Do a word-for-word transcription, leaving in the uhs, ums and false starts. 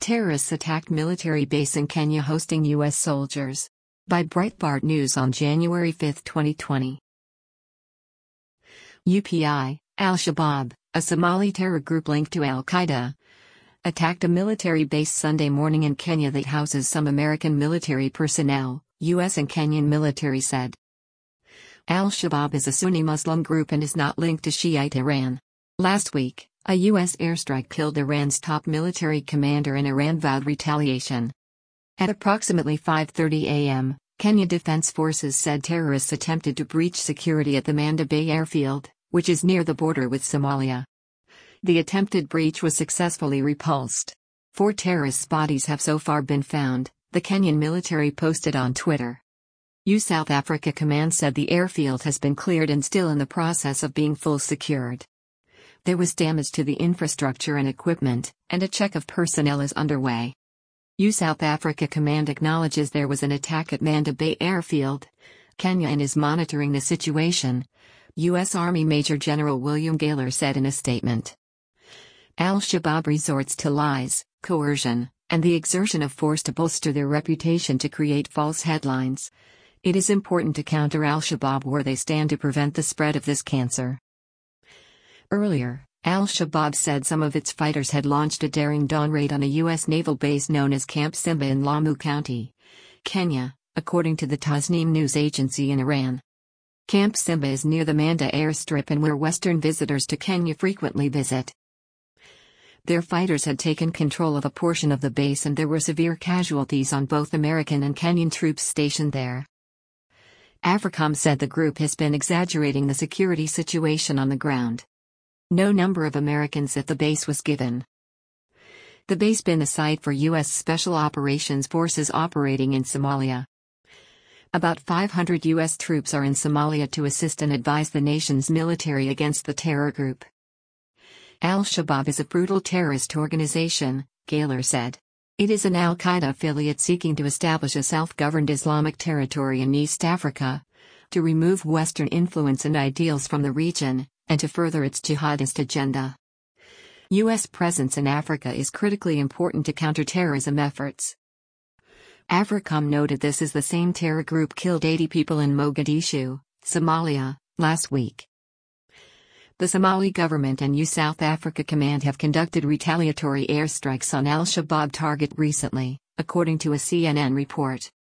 Terrorists attacked military base in Kenya hosting U S soldiers. By Breitbart News on January fifth, twenty twenty. U P I, Al-Shabaab, a Somali terror group linked to Al-Qaeda, attacked a military base Sunday morning in Kenya that houses some American military personnel, U S and Kenyan military said. Al-Shabaab is a Sunni Muslim group and is not linked to Shiite Iran. Last week, a U S airstrike killed Iran's top military commander and Iran vowed retaliation. At approximately five thirty a m, Kenya Defense Forces said terrorists attempted to breach security at the Manda Bay airfield, which is near the border with Somalia. The attempted breach was successfully repulsed. Four terrorists' bodies have so far been found, the Kenyan military posted on Twitter. U S South Africa Command said the airfield has been cleared and still in the process of being full secured. There was damage to the infrastructure and equipment, and a check of personnel is underway. U S South Africa Command acknowledges there was an attack at Manda Bay airfield, Kenya, and is monitoring the situation, U S Army Major General William Gaylor said in a statement. Al-Shabaab resorts to lies, coercion, and the exertion of force to bolster their reputation to create false headlines. It is important to counter Al-Shabaab where they stand to prevent the spread of this cancer. Earlier, Al-Shabaab said some of its fighters had launched a daring dawn raid on a U S naval base known as Camp Simba in Lamu County, Kenya, according to the Tasnim news agency in Iran. Camp Simba is near the Manda airstrip and where Western visitors to Kenya frequently visit. Their fighters had taken control of a portion of the base and there were severe casualties on both American and Kenyan troops stationed there. AFRICOM said the group has been exaggerating the security situation on the ground. No number of Americans at the base was given. The base been a site for U S Special Operations Forces operating in Somalia. About five hundred U S troops are in Somalia to assist and advise the nation's military against the terror group. Al-Shabaab is a brutal terrorist organization, Gaylor said. It is an Al-Qaeda affiliate seeking to establish a self-governed Islamic territory in East Africa, to remove Western influence and ideals from the region, and to further its jihadist agenda. U S presence in Africa is critically important to counter-terrorism efforts. AFRICOM noted this is the same terror group killed eighty people in Mogadishu, Somalia, last week. The Somali government and U S South Africa Command have conducted retaliatory airstrikes on Al-Shabaab target recently, according to a C N N report.